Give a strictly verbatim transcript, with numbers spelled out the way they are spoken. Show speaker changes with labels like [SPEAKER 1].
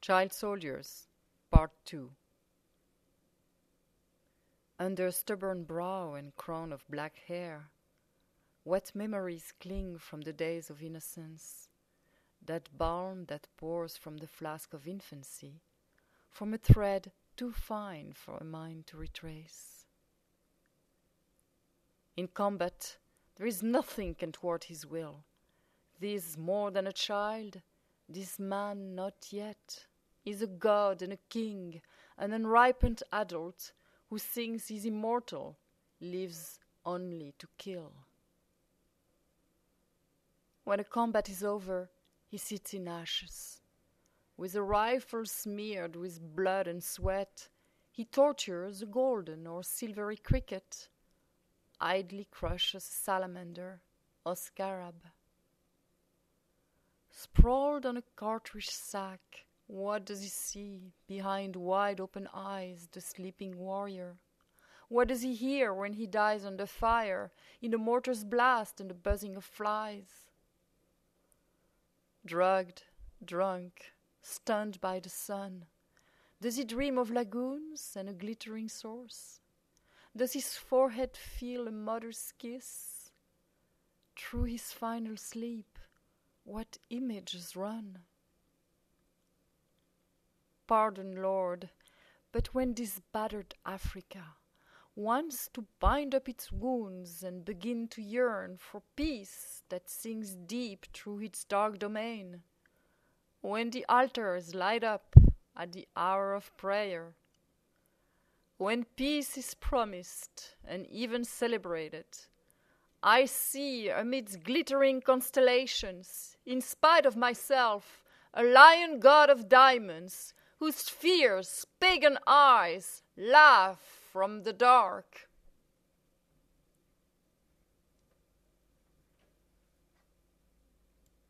[SPEAKER 1] Child Soldiers, Part two. Under stubborn brow and crown of black hair, what memories cling from the days of innocence, that balm that pours from the flask of infancy, from a thread too fine for a mind to retrace. In combat there is nothing can thwart his will. This more than a child, this man not yet, is a god and a king, an unripened adult who thinks he's immortal, lives only to kill. When a combat is over, he sits in ashes. With a rifle smeared with blood and sweat, he tortures a golden or silvery cricket, idly crushes a salamander or scarab. Sprawled on a cartridge sack, what does he see behind wide-open eyes, the sleeping warrior? What does he hear when he dies under fire, in the mortar's blast and the buzzing of flies? Drugged, drunk, stunned by the sun, does he dream of lagoons and a glittering source? Does his forehead feel a mother's kiss? Through his final sleep, what images run? Pardon, Lord, but when this battered Africa wants to bind up its wounds and begin to yearn for peace that sinks deep through its dark domain, when the altars light up at the hour of prayer, when peace is promised and even celebrated, I see amidst glittering constellations, in spite of myself, a lion god of diamonds, whose fierce pagan eyes laugh from the dark.